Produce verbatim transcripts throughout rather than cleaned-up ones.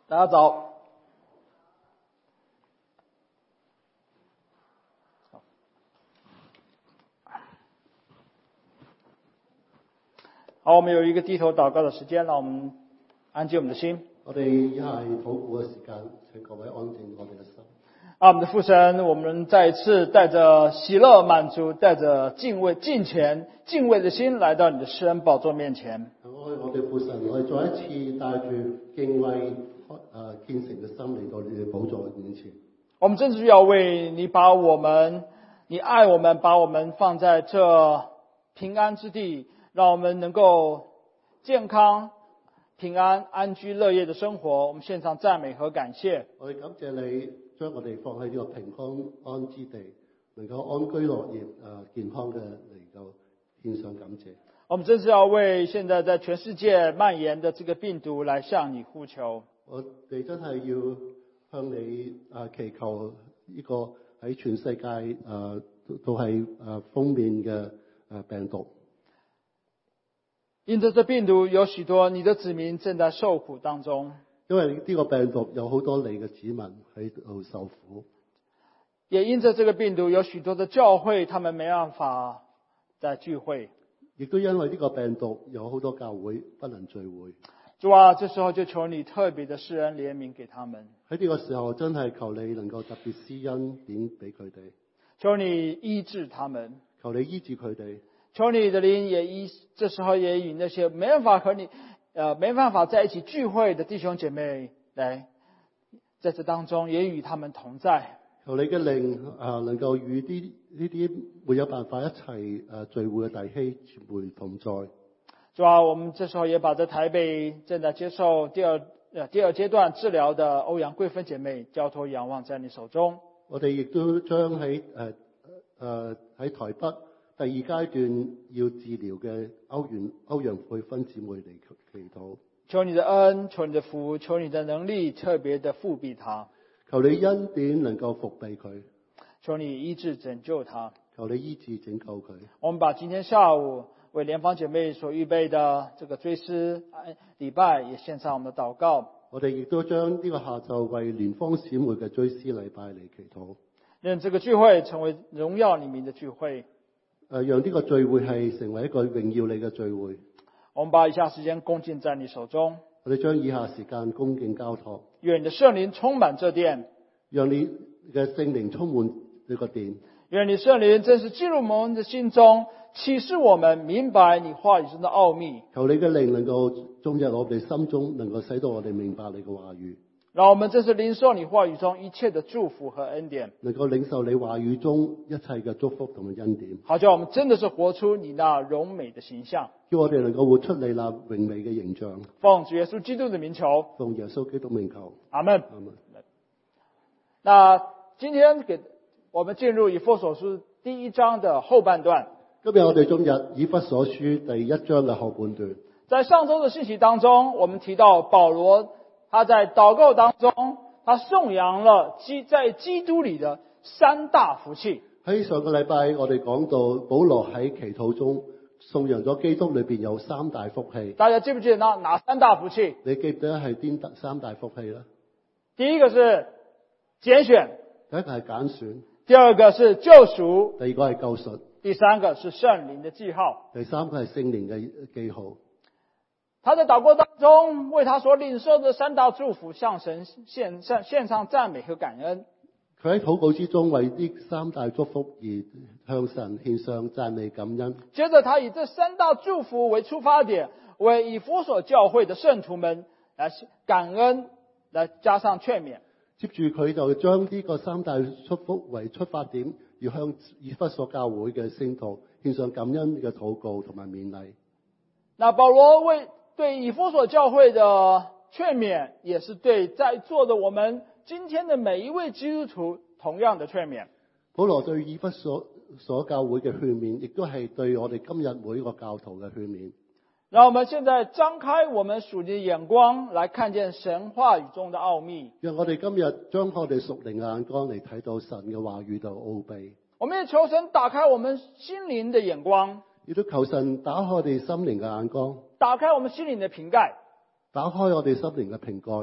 大家早。好，我们有一个低头祷告的时间，让我们安静我们的心。 我哋以下係禱告嘅時間，請各位安靜我哋嘅心。 啊，我們的父神，我們再一次帶着喜樂滿足，帶着敬畏敬虔敬畏的心來到你的施恩寶座面前。 我我哋父神，我哋再一次帶住敬畏誒虔誠嘅心嚟到你嘅寶座面前。 我們真是要為你把我們，你愛我們，把我們放在這平安之地，讓我們能夠健康、平安、安居樂業的生活。我們獻上讚美和感謝。 我哋感謝你將我哋放喺呢個平安安之地，能夠安居樂業、誒健康嘅嚟到獻上感謝。 我們真是要為現在在全世界蔓延的這個病毒來向你呼求。 我哋真係要向你誒祈求呢個喺全世界誒都係誒封面嘅誒病毒。 因着這病毒，有許多你的子民正在受苦當中。 因為呢個病毒有好多你嘅子民喺度受苦。 也因着這個病毒，有許多的教會，他們沒辦法再聚會。 亦都因為呢個病毒，有好多教會不能聚會。 主啊，這時候就求你特別的施恩憐憫給他們。 喺呢個時候，真係求你能夠特別施恩典俾佢哋。 求你醫治他們。 求你醫治佢哋。 求你的靈也醫，這時候也與那些沒辦法和你，呃，沒辦法在一起聚會的弟兄姐妹來，在這當中也與他們同在。 求你嘅靈啊，能夠與啲呢啲沒有辦法一齊誒聚會嘅弟兄姊妹同在。 主啊，我們這時候也把在台北正在接受第二呃第二階段治療的歐陽桂芬姐妹交託仰望在你手中。 我哋亦都將喺誒誒喺台北第二階段要治療嘅歐陽歐陽桂芬姊妹嚟祈禱。 求你的恩，求你的福，求你的能力，特別的覆庇他。 求你恩典能夠覆庇佢。 求你醫治拯救他。 求你醫治拯救佢。 我們把今天下午為蓮芳姐妹所預備的這個追思禮拜也獻上我們的禱告。 我哋亦都將呢個下晝為蓮芳姊妹嘅追思禮拜嚟祈禱。 讓這個聚會成為榮耀你名的聚會。 誒，讓呢個聚會係成為一個榮耀你嘅聚會。 我們把以下時間恭敬在你手中。 我哋將以下時間恭敬交託。 願你的聖靈充滿這殿。 讓你嘅聖靈充滿呢個殿。 願你聖靈真是進入我們的心中，啟示我們明白你話語中的奧秘。 求你嘅靈能夠進入我哋心中，能夠使到我哋明白你嘅話語。 讓我們真是領受你話語中一切的祝福和恩典。 能夠領受你話語中一切嘅祝福同埋恩典。 好叫我們真的是活出你那榮美的形象。 叫我哋能夠活出你那榮美嘅形象。 奉主耶穌基督的名求。 奉耶穌基督名求。 阿門。 阿門。 那今天給我們進入以弗所書第一章的後半段。 今日我哋進入以弗所書第一章嘅後半段。 在上周的信息當中，我們提到保羅他在禱告當中，他頌揚了基在基督裏的三大福氣。 喺上個禮拜我哋講到保羅喺祈禱中頌揚咗基督裏邊有三大福氣。 大家記不記得哪哪三大福氣？ 你記唔記得係邊三大福氣咧？ 第一個是揀選， 第一個係揀選。 第二個是救贖， 第二個係救贖。 第三個是聖靈的記號。 第三個係聖靈嘅記號。 他在禱告當中為他所領受的三大祝福向神獻上獻上讚美和感恩。 佢喺禱告之中為呢三大祝福而向神獻上讚美感恩。 接着他以這三大祝福為出發點，為以弗所教會的聖徒們來感恩，來加上勸勉。 接住佢就將呢個三大祝福為出發點，要向以弗所教會嘅聖徒獻上感恩嘅禱告同埋勉勵。 那保羅為對以弗所教會的勸勉，也是對在座的我們今天的每一位基督徒同樣的勸勉。 保羅對以弗所所教會嘅勸勉，亦都係對我哋今日每一個教徒嘅勸勉。 讓我們現在張開我們屬靈的眼光，來看見神話語中的奧秘。 讓我哋今日將我哋屬靈嘅眼光嚟睇到神嘅話語度奧秘。 我們也求神打開我們心靈的眼光， 亦都求神打開我哋心靈嘅眼光， 打開我們心靈的瓶蓋， 打開我哋心靈嘅瓶蓋，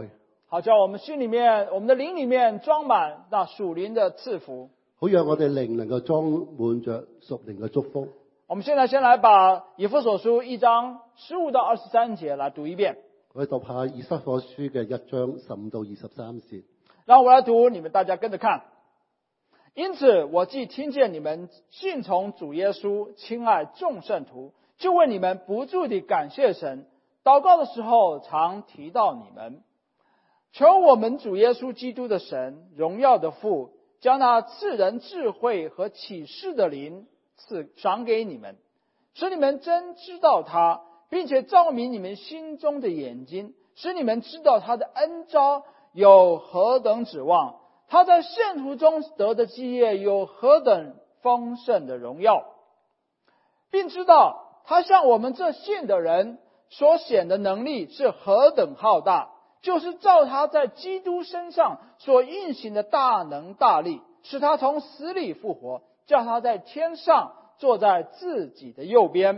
好叫我们心里面、我们的灵里面装满那属灵的赐福。 好讓我哋靈能夠裝滿着屬靈嘅祝福。 我們現在先來把以弗所書一章十五到二十三節來讀一遍。 我哋讀下以弗所書嘅一章十五到二十三節。 讓我來讀，你們大家跟着看。因此，我既聽見你們信從主耶穌，親愛眾聖徒，就為你們不住地感謝神。禱告的時候，常提到你們，求我們主耶穌基督的神，榮耀的父，將那賜人智慧和啟示的靈賜賞給你們，使你們真知道他，並且照明你們心中的眼睛，使你們知道他的恩召有何等指望，他在聖徒中得的基業有何等豐盛的榮耀，並知道他向我們這信的人所顯的能力是何等浩大，就是照他在基督身上所運行的大能大力，使他從死裡復活，叫他在天上坐在自己的右邊，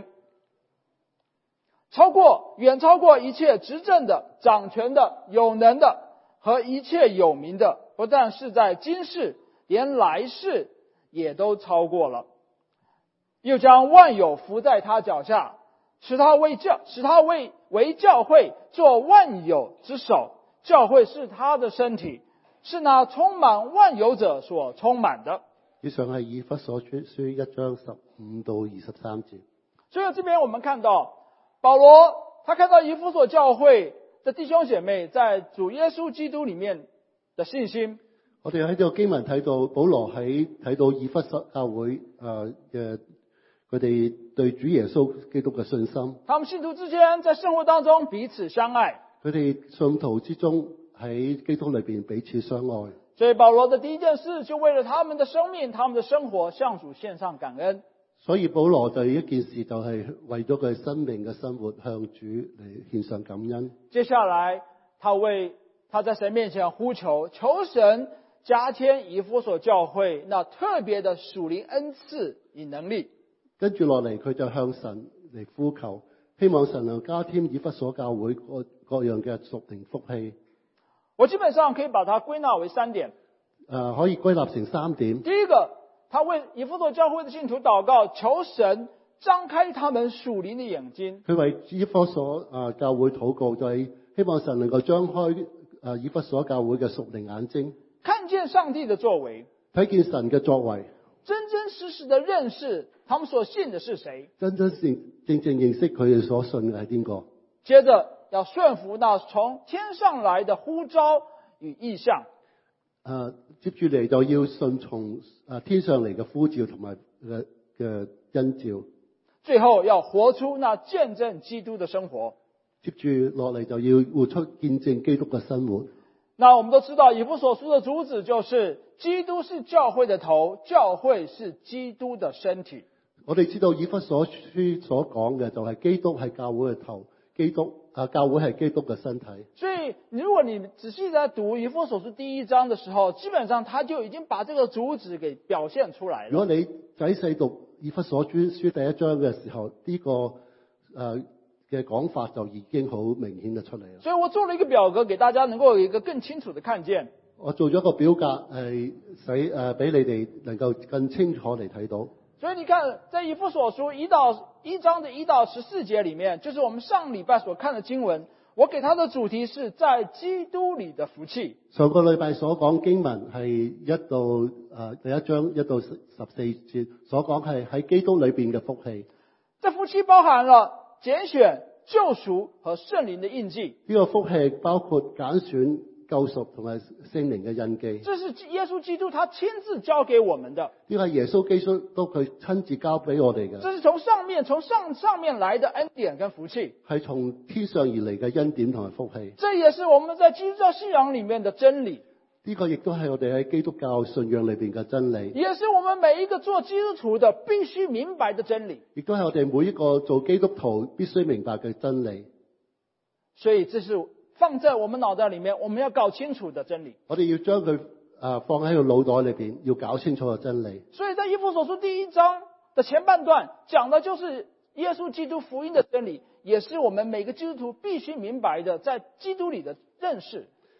超過遠超過一切執政的、掌權的、有能的和一切有名的，不但是在今世，連來世也都超過了。又將萬有伏在他腳下，使他為教，使他為為教會做萬有之首。教會是他的身體，是那充滿萬有者所充滿的。 以上係以弗所書一章十五到二十三節。 所以這邊我們看到保羅，他看到以弗所教會的弟兄姐妹在主耶穌基督裡面的信心。 我哋喺呢個經文睇到保羅喺睇到以弗所教會誒嘅佢哋對主耶穌基督嘅信心。 他們信徒之間在生活當中彼此相愛。 佢哋信徒之中喺基督裏邊彼此相愛。 所以保羅的第一件事就為了他們的生命、他們的生活向主獻上感恩。 所以保羅第一件事就係為咗佢生命嘅生活向主嚟獻上感恩。 接下來他為他在神面前呼求，求神加添以弗所教會那特別的屬靈恩賜與能力。 跟住落嚟佢就向神嚟呼求，希望神能加添以弗所教會各各樣嘅屬靈福氣。 我基本上可以把它歸納為三點。 誒、呃，可以歸納成三點。 第一個，他為以弗所教會的信徒禱告，求神張開他們屬靈的眼睛。 佢為以弗所啊教會禱告，就係希望神能夠張開啊以弗所教會嘅屬靈眼睛， 看見上帝的作為， 睇見神嘅作為， 真真實實的認識他們所信的是誰， 真真正正正認識佢哋所信嘅係邊個。 接着要順服那從天上來的呼召與異象。 誒，接住嚟就要順從誒天上嚟嘅呼召同埋嘅嘅恩召。 最後要活出那見證基督的生活。 接住落嚟就要活出見證基督嘅生活。 那我們都知道以弗所書的主旨就是基督是教會的頭，教會是基督的身體。 我哋知道以弗所書所講嘅就係基督係教會嘅頭，基督啊教會係基督嘅身體。所以如果你仔細在讀以弗所書第一章的時候，基本上他就已經把這個主旨給表現出來了。 如果你仔細讀以弗所書書第一章嘅時候，呢、這個誒嘅講法就已經好明顯嘅出嚟啦。 所以我做了一個表格，給大家能夠有一個更清楚的看見。 我做咗個表格係使誒俾你哋能夠更清楚嚟睇到。 所以你看，在以弗所書一到一章的一到十四節裏面，就是我們上禮拜所看的經文。我給它的主題是在基督裏的福氣。 上個禮拜所講經文係一到誒、呃、第一章一到十四節所講係喺基督裏邊嘅福氣。 這福氣包含了揀選、救贖和聖靈的印記。 呢個福氣包括揀選、救贖同埋聖靈嘅印記。 這是耶穌基督他親自交給我們的。 呢個係耶穌基督都佢親自交俾我哋嘅。 這是從上面從上上面來的恩典跟福氣。係從天上而嚟嘅恩典同埋福氣。 這也是我們在基督教信仰裏面的真理。 呢個亦都係我哋喺基督教信仰裏邊嘅真理。 也是我們每一個做基督徒的必須明白的真理。 亦都係我哋每一個做基督徒必須明白嘅真理。 所以這是放在我們腦袋裏面，我們要搞清楚的真理。 我哋要將佢誒放喺個腦袋裏邊，要搞清楚嘅真理。 所以在以弗所書第一章的前半段講的就是耶穌基督福音的真理，也是我們每個基督徒必須明白的，在基督裏的認識。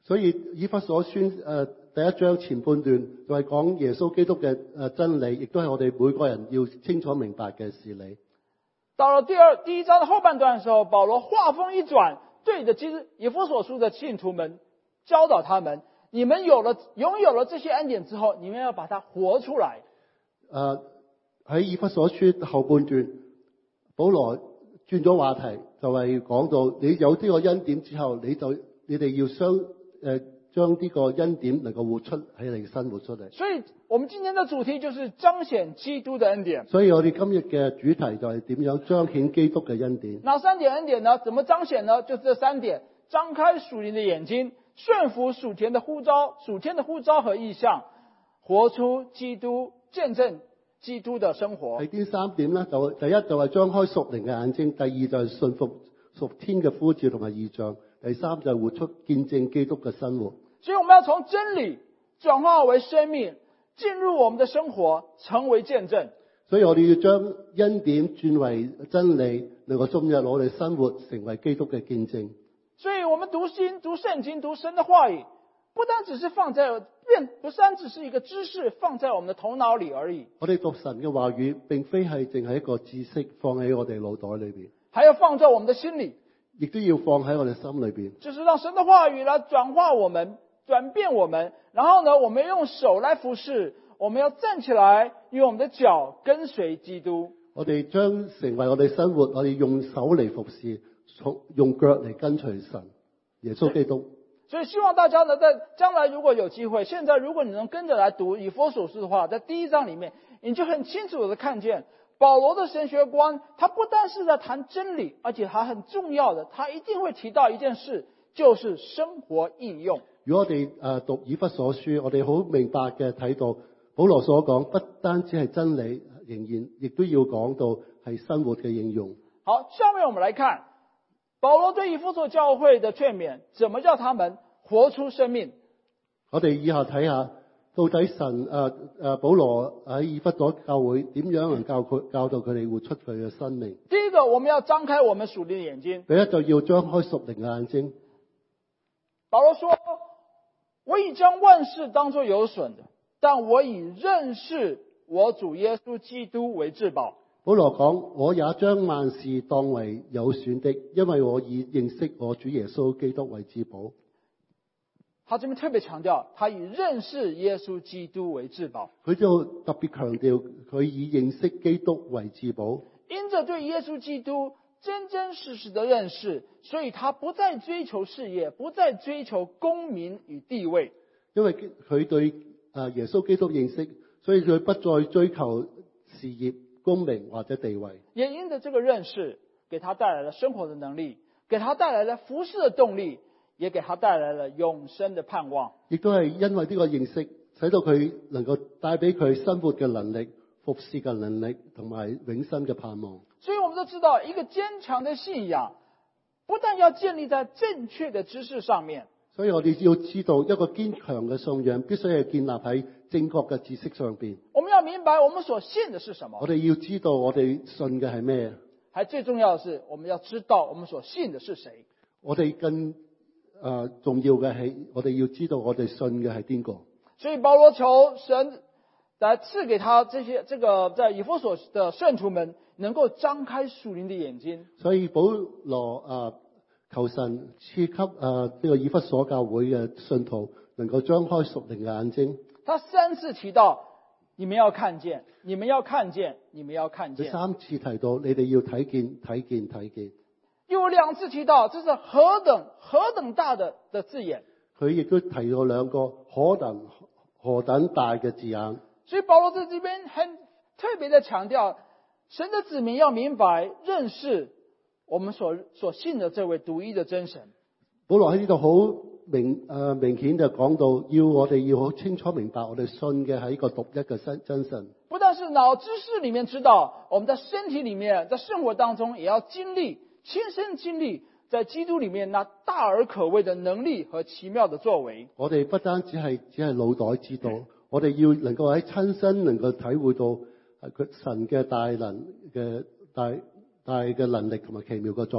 所以以弗所書誒第一章前半段就係講耶穌基督嘅誒真理，亦都係我哋每個人要清楚明白嘅事理。 到了第二第一章的後半段的時候，保羅話鋒一轉，對着基督以弗所書的信徒們教導他們：你們有了擁有了這些恩典之後，你們要把它活出來。 誒喺以弗所書後半段，保羅轉咗話題，就係講到你有呢個恩典之後，你就你哋要相誒。呃將呢個恩典能夠活出喺你生活出嚟。 所以我們今天的主題就是彰顯基督的恩典。 所以我哋今日嘅主題就係點樣彰顯基督嘅恩典。 哪三點恩典呢？怎麼彰顯呢？就這三點：張開屬靈的眼睛，順服屬天的呼召，屬天的呼召和意象，活出基督，見證基督的生活。 係呢三點呢，就第一就係張開屬靈嘅眼睛，第二就係順服屬天嘅呼召同埋意象，第三就係活出見證基督嘅生活。 所以我們要從真理轉化為生命，進入我們的生活，成為見證。 所以我哋要將恩典轉為真理，能夠進入我哋生活，成為基督嘅見證。 所以我們讀經、讀聖經、讀神的話語，不單只是放在變，不單只是一個知識放在我們的頭腦裏而已。 我哋讀神嘅話語，並非係淨係一個知識放喺我哋腦袋裏邊， 還要放在我們的心裏， 亦都要放喺我哋心裏邊。 就是讓神的話語來轉化我們。轉變我們，然後呢，我們用手來服侍，我們要站起來，用我們的腳跟隨基督。 我哋將成為我哋生活，我哋用手嚟服侍，用腳嚟跟隨神，耶穌基督。 所以希望大家呢，在將來如果有機會，現在如果你能跟着來讀以弗所書的話，在第一章裏面，你就很清楚的看見保羅的神學觀，他不單是在談真理，而且他很重要的，他一定會提到一件事，就是生活應用。 如果我哋誒讀以弗所書，我哋好明白嘅睇到保羅所講，不單止係真理，仍然亦都要講到係生活嘅應用。 好，下面我們來看保羅對以弗所教會的勸勉，怎麼叫他們活出生命。 我哋以下睇下，到底神誒誒、呃、保羅喺以弗所教會點樣能教佢教導佢哋活出佢嘅生命。 第一個，我們要張開我們屬靈的眼睛。 第一就要張開屬靈嘅眼睛。 保羅說：我已將萬事當作有損的，但我以認識我主耶穌基督為至寶。 保羅講：我也將萬事當為有損的，因為我以認識我主耶穌基督為至寶。 他這邊特別強調，他以認識耶穌基督為至寶。 佢就特別強調，佢以認識基督為至寶。 因着對耶穌基督真真實實的認識，所以他不再追求事業，不再追求功名與地位。 因為佢對誒耶穌基督認識，所以佢不再追求事業、功名或者地位。 也因着這個認識，給他帶來了生活的能力，給他帶來了服事的動力，也給他帶來了永生的盼望。 亦都係因為呢個認識，使到佢能夠帶俾佢生活嘅能力、服事嘅能力同埋永生嘅盼望。 所以我們都知道，一個堅強的信仰不但要建立在正確的知識上面， 所以我哋要知道，一個堅強嘅信仰必須係建立喺正確嘅知識上邊。 我們要明白我們所信的是什麼。 我哋要知道我哋信嘅係咩。 還最重要的是，我們要知道我們所信的是誰。 我哋更誒、呃、重要嘅係，我哋要知道我哋信嘅係邊個。 所以保羅求神來賜給他這些這個在以弗所的聖徒們，能夠張開屬靈的眼睛。 所以保羅誒求神賜給誒呢個以弗所教會嘅信徒，能夠張開屬靈嘅眼睛。 他三次提到，你們要看見，你們要看見，你們要看見。 佢三次提到，你哋要睇見、睇見、睇見。 又有兩次提到，這是何等何等大的的字眼。 佢亦都提到兩個何等何等大嘅字眼。 所以保羅在這邊很特別的強調，神的子民要明白認識我們所所信的這位獨一的真神。 保羅喺呢度好明誒、呃、明顯就講到，要我哋要好清楚明白，我哋信嘅係一個獨一嘅真真神。 不但是腦知識裏面知道，我們在身體裏面，在生活當中也要經歷，親身經歷在基督裏面那大而可畏的能力和奇妙的作為。 我哋不單只係只係腦袋知道，我哋要能夠喺親身能夠體會到佢神嘅大能嘅大大嘅能力同埋奇妙嘅作為。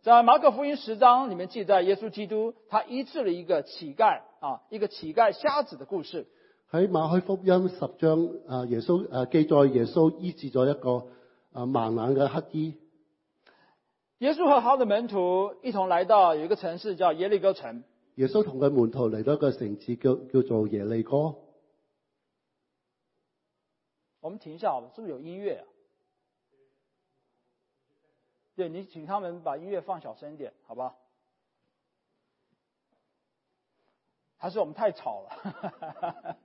在马可福音十章里面记载，耶稣基督他醫治了一個乞丐啊，一個乞丐瞎子的故事。 喺馬可福音十章啊，耶穌誒記載耶穌醫治咗一個啊盲眼嘅乞兒。 耶穌和他的門徒一同來到有一個城市叫耶利哥城。 耶穌同佢門徒嚟到一個城市叫叫做耶利哥。 我們停一下好了，是不是有音樂啊？對，你請他們把音樂放小聲一點，好吧？還是我們太吵了？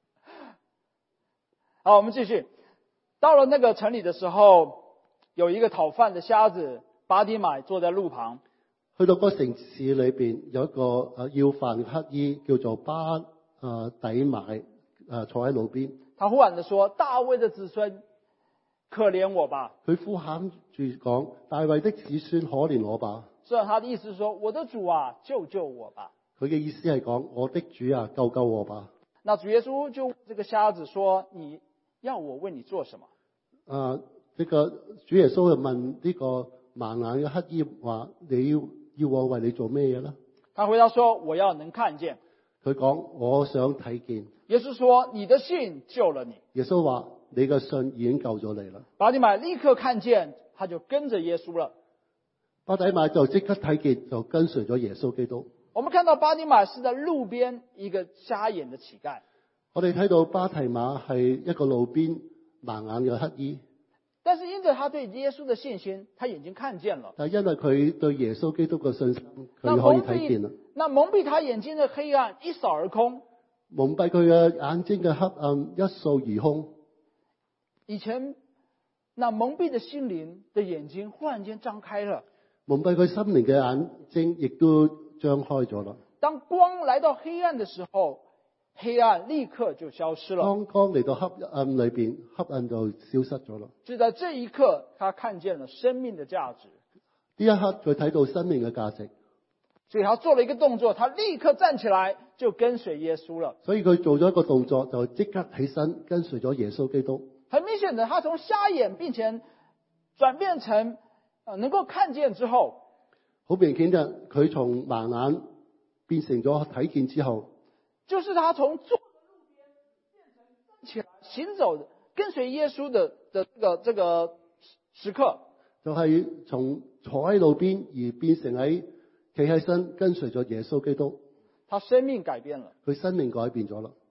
好，我們繼續。到了那個城裡的時候，有一個討飯的瞎子巴底買坐在路旁。 去到嗰城市裏邊有一個誒要飯嘅乞兒叫做巴誒底買誒坐喺路邊。 他呼喊着說：大衛的子孫，可憐我吧！ 佢呼喊住講：大衛的子孫，可憐我吧！ 所以他的意思是說：我的主啊，救救我吧！ 佢嘅意思係講：我的主啊，救救我吧！ 那主耶穌就問這個瞎子說：你要我為你做什麼？ 啊、呃，呢、這個主耶穌就問呢個盲眼嘅乞兒話：你要要我為你做咩嘢呢？ 他回答說：我要能看見。 佢講：我想睇見。 耶穌說：你的信救了你。 耶穌話：你嘅信已經救咗你啦。 巴底買立刻看見，他就跟着耶穌了。 巴底買就即刻睇見，就跟隨咗耶穌基督。 我們看到巴底買是在路邊一個瞎眼的乞丐。 我哋睇到巴提馬係一個路邊盲眼嘅乞兒， 但是因着他對耶穌的信心，他眼睛看見了。 但係因為佢對耶穌基督嘅信心，佢可以睇見啦。 那蒙蔽他眼睛的黑暗一掃而空， 蒙蔽佢嘅眼睛嘅黑暗一掃而空。 以前那蒙蔽的心靈的眼睛忽然間張開了， 蒙蔽佢心靈嘅眼睛亦都張開咗啦。 當光來到黑暗的時候，黑暗立刻就消失了。 當光嚟到黑暗裏邊，黑暗就消失咗啦。 就在這一刻，他看見了生命的價值。 呢一刻佢睇到生命嘅價值， 所以他做了一個動作，他立刻站起來就跟隨耶穌了。 所以佢做咗一個動作，就即刻起身跟隨咗耶穌基督。 很明顯的，他從瞎眼並且轉變成呃能夠看見之後， 好明顯嘅，佢從盲眼變成咗睇見之後， 就是他從坐在路邊變成站起來行走跟隨耶穌的的這個這個時刻， 就係從坐喺路邊而變成喺企喺身跟隨咗耶穌基督。 他生命改變了， 佢生命改變咗啦。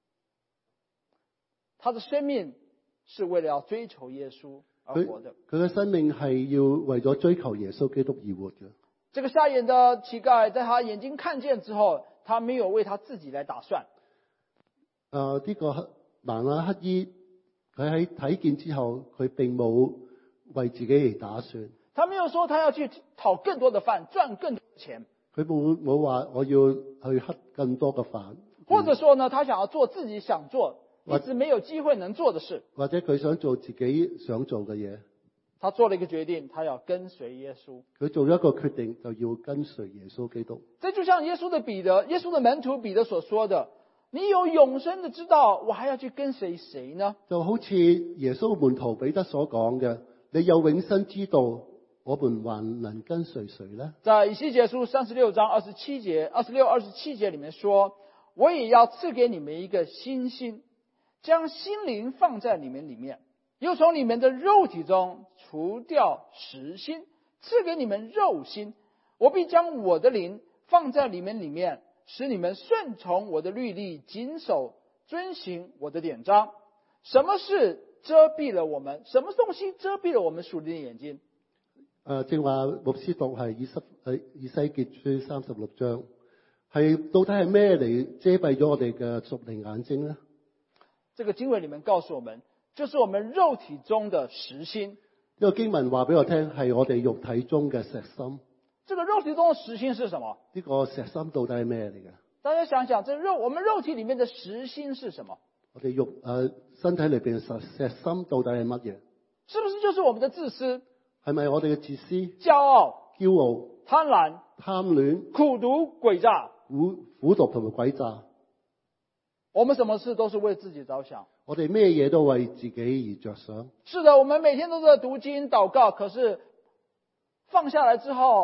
他的生命是為了要追求耶穌而活的。 佢嘅生命係要為咗追求耶穌基督而活嘅。 這個瞎眼的乞丐，在他眼睛看見之後，他沒有為他自己來打算。 誒、呃，呢、這個盲眼乞兒，佢喺睇見之後，佢並冇為自己嚟打算。 他沒有說他要去討更多的飯，賺更多的錢。 佢冇冇話我要去乞更多嘅飯。 或者說呢，他想要做自己想做，一直沒有機會能做的事。 或者佢想做自己想做嘅嘢。 他做了一個決定，他要跟隨耶穌。 佢做咗一個決定，就要跟隨耶穌基督。 這就像耶穌的彼得，耶穌的門徒彼得所說的：你有永生的知道，我還要去跟隨誰呢？ 就好似耶穌門徒彼得所講嘅，你有永生之道，我們還能跟隨誰呢？ 在以西結書三十六章二十七節、二十六、二十七節裏面說：我也要賜給你們一個新心，將心靈放在你們裏面，又從你們的肉體中除掉實心，賜給你們肉心。我必將我的靈放在你們裏面，使你們順從我的律例，謹守遵行我的典章。什麼事遮蔽了我們？什麼東西遮蔽了我們屬靈的眼睛？ 誒，正話牧師讀係以西誒以西結書三十六章，係到底係咩嚟遮蔽咗我哋嘅屬靈眼睛呢？ 這個經文裏面告訴我們，就是我們肉體中的實心。 呢個經文話俾我聽，係我哋肉體中嘅石心。 這個肉體中的實心是什麼？ 呢個石心到底係咩嚟嘅？ 大家想想，這肉我們肉體裏面的實心是什麼？ 我哋肉誒、呃、身體裏邊嘅石石心到底係乜嘢？ 是不是就是我們的自私？ 係咪我哋嘅自私、 驕傲、 驕傲、 貪婪、 貪戀、 苦毒、詭詐、 苦苦毒同埋詭詐？ 我們什麼事都是為自己着想。 我哋咩嘢都為自己而着想。 是的，我們每天都在讀經禱告，可是放下來之後，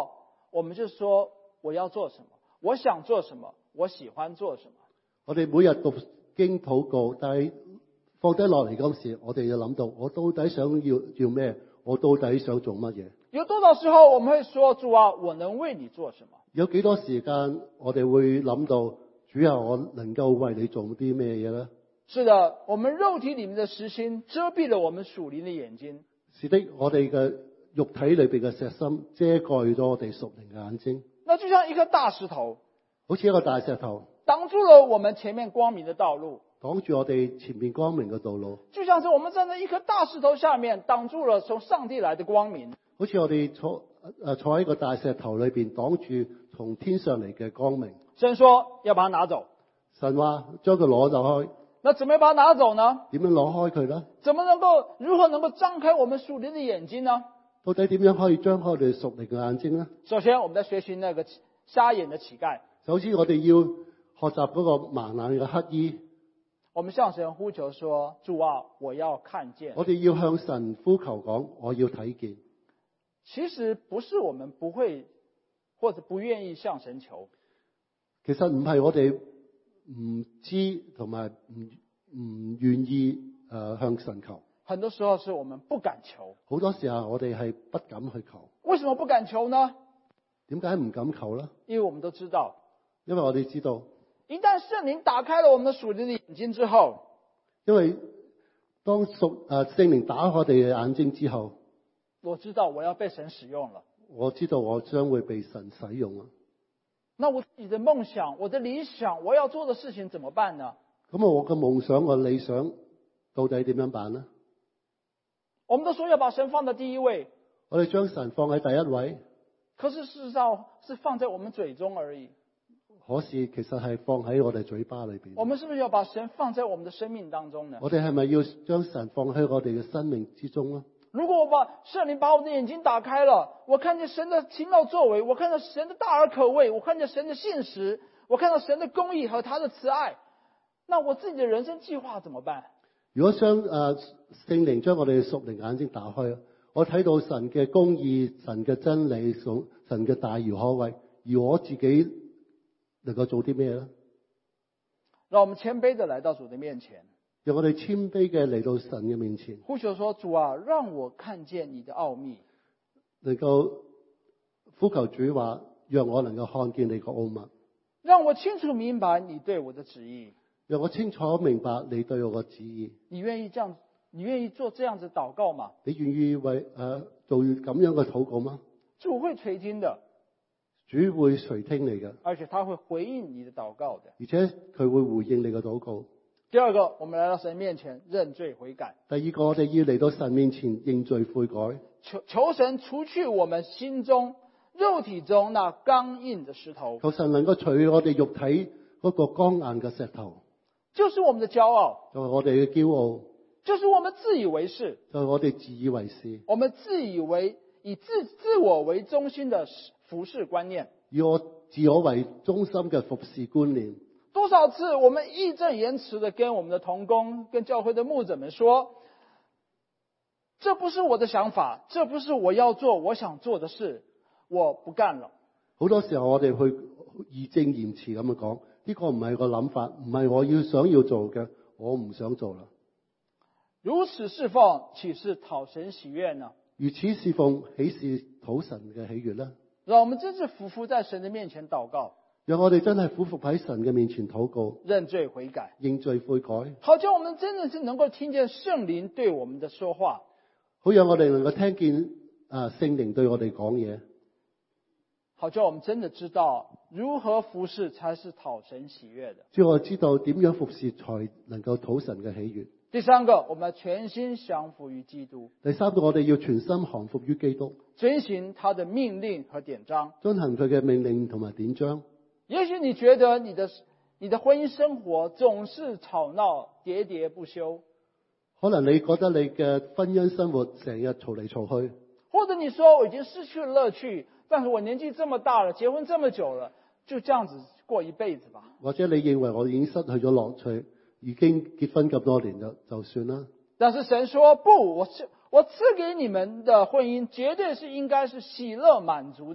我們就說我要做什麼，我想做什麼，我喜歡做什麼。 我哋每日讀經禱告，但係放低落嚟嗰時，我哋要諗到我到底想要要咩？我到底想做乜嘢？ 有多少時候我們會說主啊，我能為你做什麼？ 有幾多時間我哋會諗到主啊，我能夠為你做啲咩嘢咧？ 是的，我們肉體裏面的實心遮蔽了我們屬靈的眼睛。 是的，我哋嘅肉體裏邊嘅石心遮蓋咗我哋屬靈嘅眼睛。 那就像一顆大石頭， 好似一個大石頭， 擋住了我們前面光明的道路。 擋住我哋前面光明嘅道路。 就像是我們站在一顆大石頭下面，擋住了從上帝來的光明。 好似我哋坐誒坐喺個大石頭裏邊，擋住從天上嚟嘅光明。 神說要把它拿走。 神話將佢攞走開。 那怎麼樣把它拿走呢？ 點樣攞開佢呢？ 怎麼能夠如何能夠張開我們屬靈的眼睛呢？ 到底點樣可以張開我哋屬靈嘅眼睛呢？ 首先，我們在學習那個瞎眼的乞丐。 首先，我哋要學習嗰個盲眼嘅乞衣。 我們向神呼求說：主啊，我要看見。 我哋要向神呼求講，我要睇見。 其實不是我們不會或者不願意向神求。 其實唔係我哋唔知同埋唔唔願意誒向神求。 很多時候是我們不敢求。 好多時候我哋係不敢去求。 為什麼不敢求呢？ 點解唔敢求呢？ 因為我們都知道， 因為我哋知道， 一旦聖靈打開了我們的屬靈的眼睛之後， 因為當屬誒聖靈打開我哋嘅眼睛之後， 我知道我要被神使用了。 我知道我將會被神使用啦。 那我自己的夢想，我的理想，我要做的事情怎麼辦呢？ 咁我嘅夢想，我理想到底點樣辦呢？ 我們都說要把神放在第一位， 我哋將神放喺第一位， 可是事實上是放在我們嘴中而已。 可是其實係放喺我哋嘴巴裏邊。 我們是不是要把神放在我們的生命當中呢？ 我哋係咪要將神放喺我哋嘅生命之中呢？ 如果我把聖靈把我的眼睛打開了，我看見神的奇妙作為，我看到神的大而可畏，我看見神的信實，我看到神的公義和他的慈愛，那我自己的人生計劃怎麼辦？ 如果將誒、呃、聖靈將我哋嘅屬靈眼睛打開，我睇到神嘅公義、神嘅真理、神嘅大而可畏，而我自己能夠做啲咩咧？ 讓我們謙卑地來到主的面前， 讓我哋謙卑嘅嚟到神嘅面前， 呼求說：主啊，讓我看見你的奧秘。 能夠呼求主話，讓我能夠看見你個奧秘， 讓我清楚明白你對我的旨意。 讓我清楚明白你對我嘅旨意。 你願意這樣？你願意做這樣子禱告嗎？ 你願意為誒、呃、做咁樣嘅禱告嗎？ 主會垂聽的， 主會垂聽你嘅， 而且他會回應你的禱告的， 而且佢會回應你嘅禱告。 第二個，我們來到神面前認罪悔改。 第二個，我哋要嚟到神面前認罪悔改， 求求神除去我們心中肉體中那剛硬的石頭。 求神能夠除我哋肉體嗰個剛硬嘅石頭， 就是我們的驕傲， 就係我哋嘅驕傲， 就是我們自以為是， 就係我哋自以為是， 我們自以為以自自我為中心的服事觀念， 以我自我為中心嘅服事觀念。 多少次我們義正言辭的跟我們的同工、跟教會的牧者們說，這不是我的想法，這不是我要做我想做的事，我不幹了。 好多時候我哋去義正言辭咁樣講，呢個唔係個諗法，唔係我要想要做嘅，我唔想做啦。 如此侍奉，豈是討神喜悅呢？ 如此侍奉，豈是討神嘅喜悅呢？ 讓我們真是俯伏在神的面前禱告， 讓我哋真係俯伏喺神嘅面前禱告， 認罪悔改， 認罪悔改， 好叫我們真的是能夠聽見聖靈對我們的說話， 好讓我哋能夠聽見啊聖靈對我哋講嘢， 好叫我們真的知道如何服侍才是討神喜悅的。 叫我知道點樣服侍才能夠討神嘅喜悅。 第三個，我們全心降服於基督。 第三個，我哋要全心降服於基督， 遵行他的命令和典章， 遵行佢嘅命令同埋典章。 也許你覺得你的你的婚姻生活總是吵鬧喋喋不休， 可能你覺得你嘅婚姻生活成日嘈嚟嘈去， 或者你說我已經失去了樂趣，但是我年紀這麼大了，結婚這麼久了，就這樣子過一輩子吧。 或者你認為我已經失去咗樂趣，已經結婚咁多年了，就算啦。 但是神說不，我賜我賜給你們的婚姻絕對是應該是喜樂滿足的。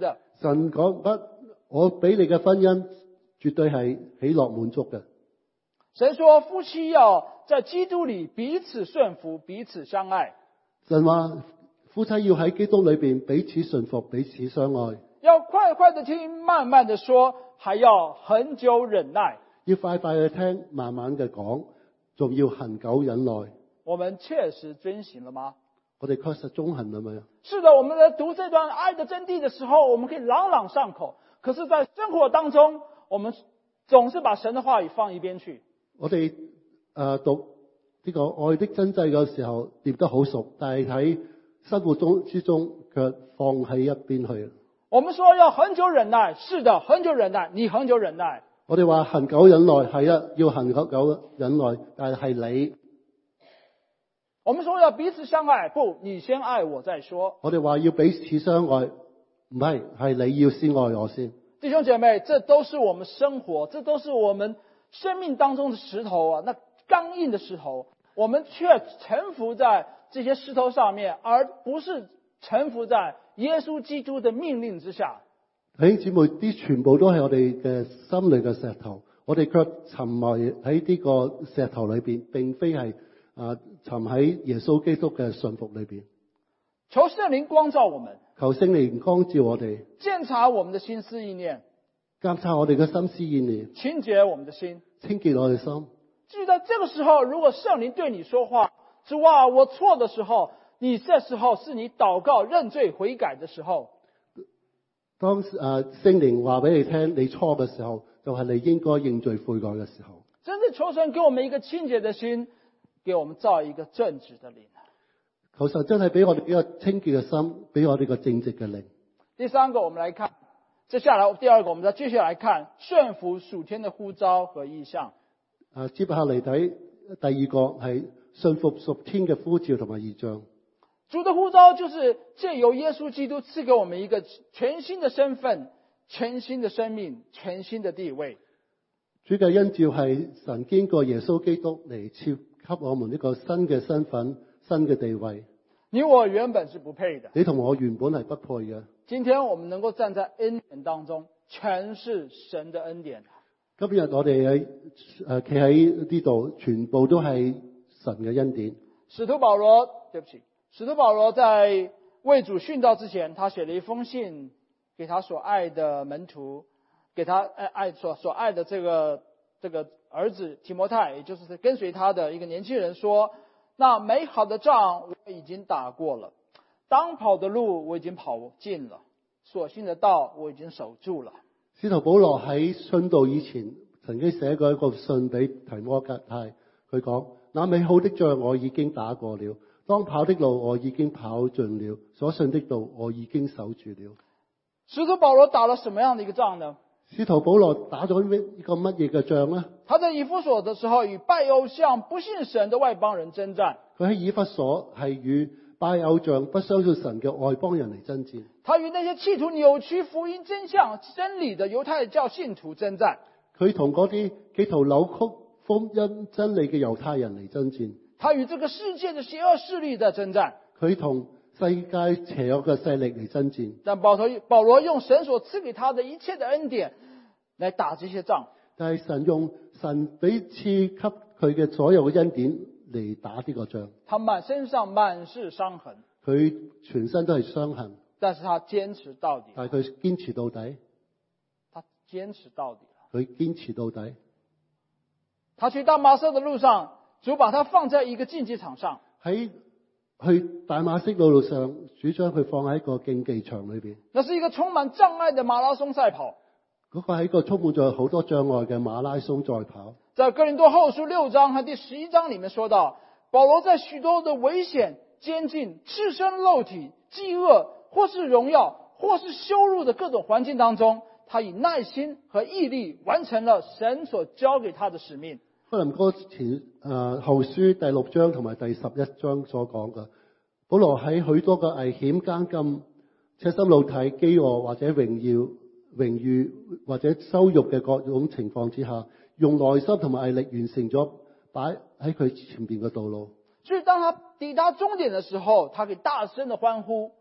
神講乜？我俾你嘅婚姻絕對係喜樂滿足嘅。 神說夫妻要在基督裏彼此順服，彼此相愛。 神話夫妻要喺基督裏邊彼此順服，彼此相愛。 要快快的聽，慢慢的說，還要恆久忍耐。 要快快嘅聽，慢慢嘅講，仲要恆久忍耐。 我們確實遵行了嗎？ 我哋確實遵行了沒有？ 是的，我們在讀這段愛的真諦的時候，我們可以朗朗上口。可是在生活當中，我們總是把神的話語放一邊去。 我哋誒、呃、讀呢個愛的真諦嘅時候，念得好熟，但係喺生活中之中卻放喺一邊去。 我們說要恆久忍耐，是的，恆久忍耐，你恆久忍耐。 我哋話恆久忍耐，係啊，要恆久忍耐，但係係你。 我們說要彼此相愛，不，你先愛我再說。 我哋話要彼此相愛，唔係，係你要先愛我先。 弟兄姐妹，這都是我們生活，這都是我們生命當中的石頭啊，那剛硬的石頭，我們卻臣服在這些石頭上面，而不是臣服在耶穌基督的命令之下。 弟兄姊妹，啲全部都係我哋嘅心裏嘅石頭，我哋卻沉迷喺呢個石頭裏邊，並非係啊沉喺耶穌基督嘅信服裏邊。 求聖靈光照我們， 求聖靈光照我哋， 鑒察我們的心思意念， 監察我哋嘅心思意念， 清潔我們的心， 清潔我哋心。 就在這個時候，如果聖靈對你說話，主啊，我錯的時候，你這時候是你禱告認罪悔改的時候。 當誒、呃、聖靈話俾你聽你錯嘅時候，就係、是、你應該認罪悔改嘅時候。 真正求神給我們一個清潔的心，給我們造一個正直的靈。 求神真係俾我哋一個清潔嘅心，俾我哋個正直嘅靈。 第三個，我們來看，接下來第二個，我們再繼續來看順服屬天的呼召和異象。 啊，接下嚟睇第二個係順服屬天嘅呼召同埋異象。 主的呼召就是借由耶穌基督賜給我們一個全新的身份、全新的生命、全新的地位。 主嘅恩召係神經過耶穌基督嚟賜給我們一個新嘅身份、新嘅地位。 你我原本是不配的， 你同我原本係不配嘅。 今天我們能夠站在恩典當中，全是神的恩典。 今日我哋喺誒企喺呢度，全部都係神嘅恩典。 使徒保羅，對不起。使徒保羅在為主殉道之前，他寫了一封信給他所愛的門徒，給他愛愛所所愛的這個這個兒子提摩太，也就是跟隨他的一個年輕人說：那美好的仗我已經打過了，當跑的路我已經跑盡了，所信的道我已經守住了。 使徒保羅喺殉道以前，曾經寫過一個信俾提摩太，佢講：那美好的仗我已經打過了。當跑的路我已經跑盡了，所信的道我已經守住了。 使徒保羅打了什麼樣的一個仗呢？ 使徒保羅打咗一個乜嘢嘅仗呢？ 他在以弗所的時候與拜偶像不信神的外邦人征戰。 佢喺以弗所係與拜偶像不相信神嘅外邦人嚟征戰。 他與那些企圖扭曲福音真相真理的猶太教信徒征戰。佢同嗰啲企圖扭曲福音真理嘅猶太人嚟征戰。 他與這個世界的邪惡勢力的征戰， 佢同世界邪惡嘅勢力嚟征戰。 但保羅保羅用神所賜給他的一切的恩典來打這些仗。 但係神用神俾賜給佢嘅所有嘅恩典嚟打呢個仗。 他滿身上滿是傷痕， 佢全身都係傷痕， 但是他堅持到底。 但係佢堅持到底。 他堅持到底。 佢堅持到底。 他去大馬色的路上，主把他放在一個競技場上。 喺去大馬色路路上，主將佢放喺一個競技場裏邊。 那是一個充滿障礙的馬拉松賽跑。 嗰個係一個充滿咗好多障礙嘅馬拉松賽跑。 在哥林多後書六章和第十一章裏面說到，保羅在許多的危險、監禁、赤身露體、飢餓，或是榮耀，或是羞辱的各種環境當中，他以耐心和毅力完成了神所交給他的使命。 哥林多前誒後書第六章同埋第十一章所講嘅，保羅喺許多嘅危險、監禁、赤身露體、飢餓或者榮耀、榮譽或者羞辱嘅各種情況之下，用耐心同埋毅力完成咗擺喺佢前邊嘅道路。 所以當他抵達終點的時候，他可以大聲的歡呼，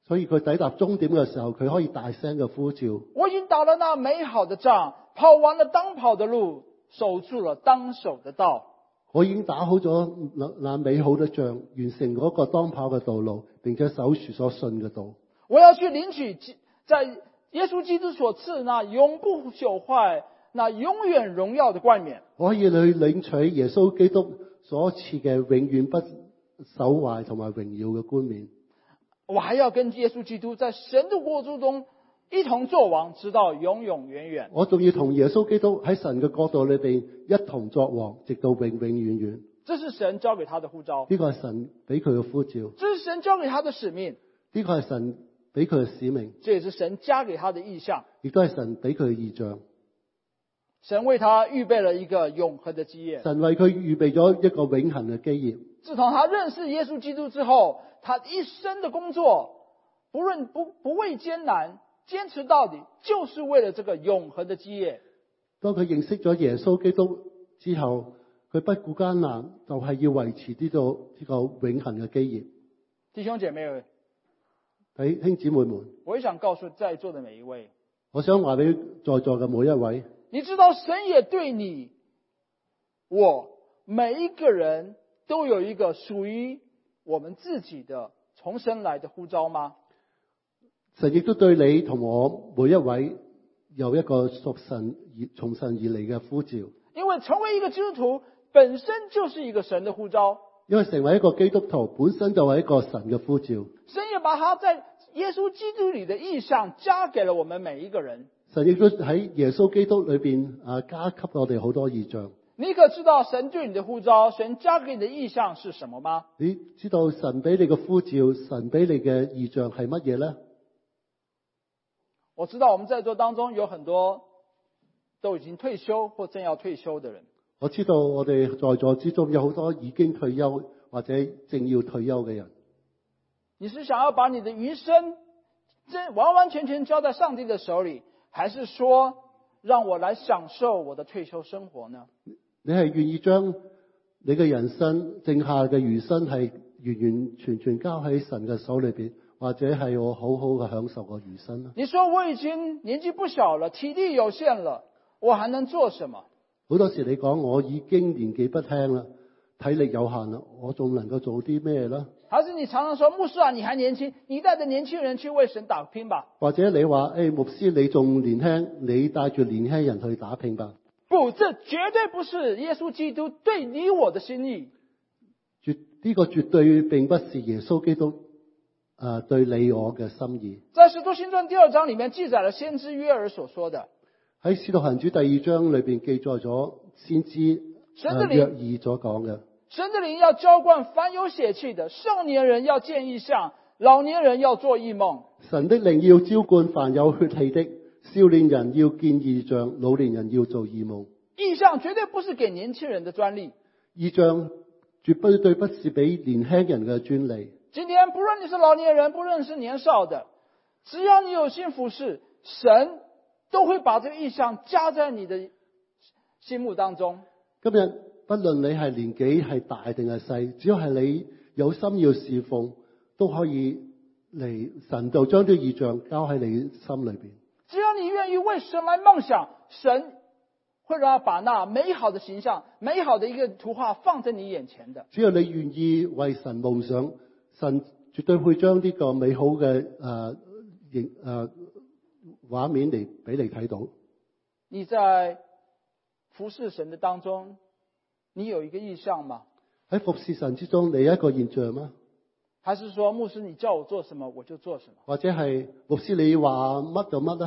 所以佢抵達終點嘅時候，佢可以大聲嘅呼召。 我已經打了那美好的仗，跑完了當跑的路，守住了當守的道。 我已經打好咗那那美好的仗，完成嗰個當跑嘅道路，並且守住所信嘅道。 我要去領取在耶穌基督所賜那永不朽壞、那永遠榮耀的冠冕。 我可以去領取耶穌基督所賜嘅永遠不朽壞同埋榮耀嘅冠冕。 我還要跟耶穌基督在神的國度中一同作王，直到永永遠遠。 我仲要同耶穌基督喺神嘅國度裏邊一同作王，直到永永遠遠。 這是神交給他的呼召， 呢個係神俾佢嘅呼召， 這是神交給他的使命， 呢個係神俾佢嘅使命， 這也是神加給他的意象， 亦都係神俾佢嘅異象。 神為他預備了一個永恆的基業， 神為佢預備咗一個永恆嘅基業。 自從他認識耶穌基督之後，他一生的工作不論不不畏艱難，堅持到底，就是為了這個永恆的基業。 當佢認識咗耶穌基督之後，佢不顧艱難，就係要維持呢個呢個永恆嘅基業。 弟兄姐妹， 弟兄姊妹們， 我也想告訴在座的每一位， 我想話俾在座嘅每一位， 你知道神也對你我每一個人都有一個屬於我們自己的從神來的呼召嗎？ 神亦都對你同我每一位有一個屬神而從神而嚟嘅呼召。 因為成為一個基督徒本身就是一個神的呼召， 因為成為一個基督徒本身就係一個神嘅呼召。 神也把他在耶穌基督裏的意象加給了我們每一個人。 神亦都喺耶穌基督裏邊啊加給我哋好多異象。 你可知道神對你的呼召，神加給你的意象是什麼嗎？ 你知道神俾你嘅呼召，神俾你嘅異象係乜嘢呢？ 我知道我們在座當中有很多都已經退休或正要退休的人。 我知道我哋在座之中有好多已經退休或者正要退休嘅人。 你是想要把你的餘生真完完全全交在上帝的手裏，還是說讓我來享受我的退休生活呢？ 你係願意將你嘅人生剩下嘅餘生係完完全全交喺神嘅手裏邊，或者係我好好嘅享受個餘生呢？ 你說我已經年紀不小了，體力有限了，我還能做什麼？ 好多時你講我已經年紀不輕啦，體力有限啦，我仲能夠做啲咩呢？ 還是你常常說牧師啊，你還年輕，你帶着年輕人去為神打拼吧？ 或者你話誒、哎、牧師你仲年輕，你帶住年輕人去打拼吧？ 不，這絕對不是耶穌基督對你我的心意。 絕呢、這個絕對並不是耶穌基督誒、呃、對你我嘅心意。 在使徒行傳第二章裏面記載了先知約珥所說的。 喺使徒行傳第二章裏邊記載咗先知約珥所講嘅。 神的靈要澆灌凡有血氣的，少年人要見異象，老年人要做異夢。 神的靈要澆灌凡有血氣的，少年人要見異象，老年人要做異夢。 異象絕對不是給年輕人的專利， 異象絕不對不是俾年輕人嘅專利。 今天不論你是老年人，不論是年少的，只要你有心服侍，神都會把這個異象加在你的心目當中。 今日不論你係年紀係大定係細，只要係你有心要侍奉，都可以嚟神就將啲異象交喺你心裏邊。 只要你願意為神來夢想，神會讓他把那美好的形象、美好的一個圖畫放在你眼前的。 只要你願意為神夢想，神絕對會將呢個美好嘅誒形誒畫面嚟俾你睇到。 你在服侍神的當中，你有一個異象嗎？ 喺服侍神之中，你有一個現象嗎？ 還是說牧師你叫我做什麼我就做什麼？ 或者係牧師你話乜就乜啊？